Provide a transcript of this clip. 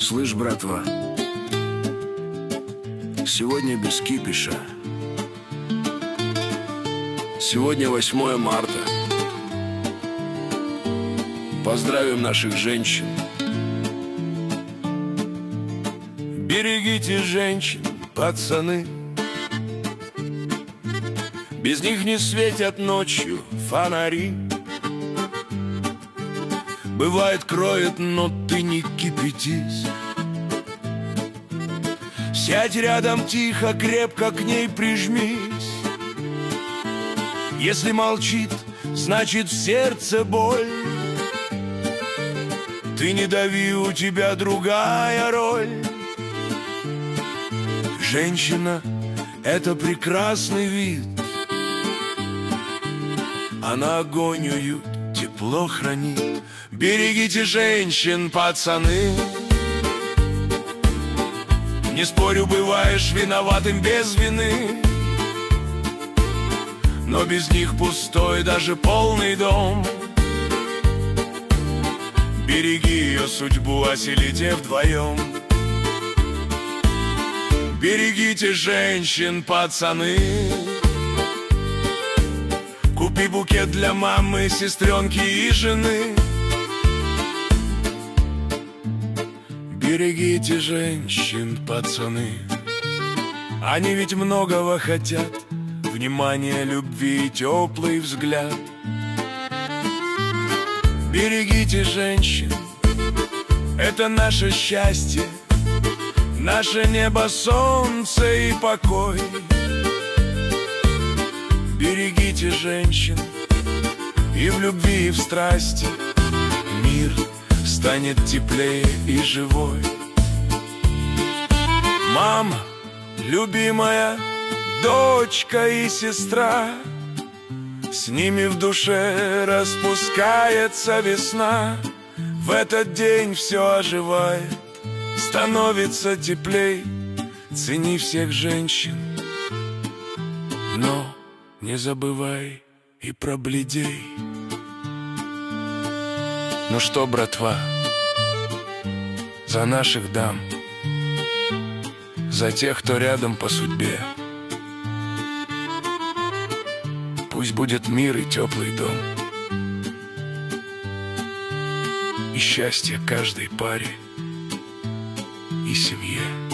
Слышь, братва, сегодня без кипиша. Сегодня 8 марта. Поздравим наших женщин. Берегите женщин, пацаны. Без них не светят ночью фонари. Бывает, кроет, но ты не кипятись. Сядь рядом тихо, крепко к ней прижмись. Если молчит, значит в сердце боль. Ты не дави, у тебя другая роль. Женщина — это прекрасный вид. Она огонь, уют, тепло хранит. Берегите женщин, пацаны. Не спорю, бываешь виноватым без вины, но без них пустой даже полный дом. Береги ее судьбу, оселите вдвоем. Берегите женщин, пацаны. Купи букет для мамы, сестренки и жены. Берегите женщин, пацаны. Они ведь многого хотят: внимания, любви и теплый взгляд. Берегите женщин, это наше счастье, наше небо, солнце и покой. Берегите женщин, и в любви, и в страсти мир станет теплее и живой. Мама, любимая, дочка и сестра, с ними в душе распускается весна. В этот день все оживает, становится теплей. Цени всех женщин, но не забывай и про бледей. Ну что, братва, за наших дам, за тех, кто рядом по судьбе. Пусть будет мир и теплый дом, и счастье каждой паре и семье.